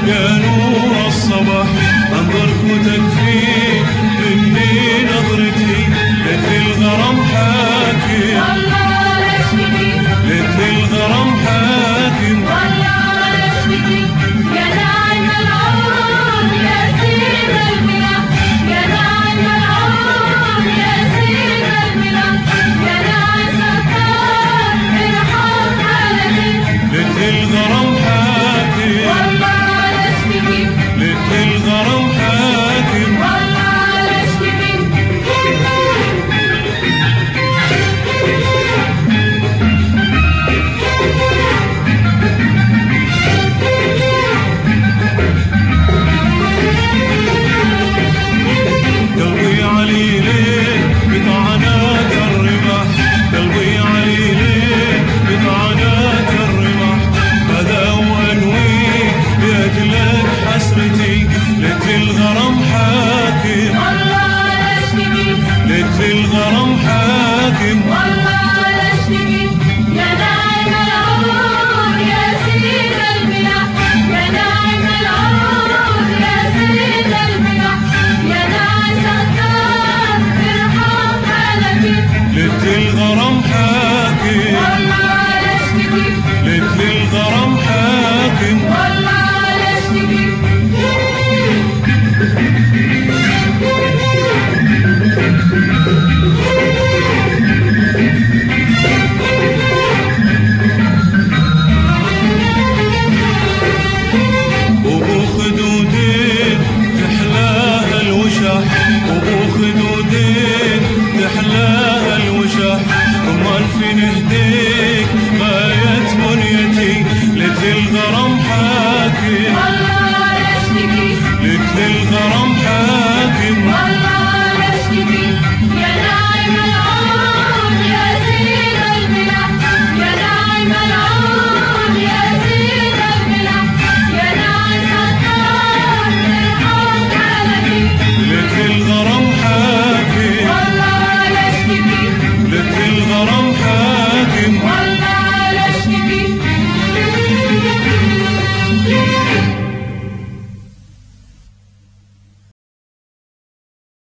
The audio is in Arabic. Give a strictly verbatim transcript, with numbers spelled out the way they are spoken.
يا نور الصباح انظرك وتكفيك مني نظرتي لك الغرام حاكم والله اشتكي لك الغرام حاكم والله اشتكي يا ناعم العود يا سيد البلاد يا ناعم العود يا سيد البلاد يا ناعم ستار ارحم حالتي لك الغرام حاكم والله اشتكي لك الغرام حاكم والله اشتكي قلبي علي ليه بطعنات الرماح قلبي علي ليه بطعنات الرماح هذا وانوي لاجلك حسرتي لك الغرام حاكم والله اشتكي لك الغرام حاكم والله اشتكي يا ناعم العود يا سيد البلاد يا ناعم العود يا سيد البلاد يا ناعم ستار ارحم حالتي لك الغرام حاكم والله اشتكي لك الغرام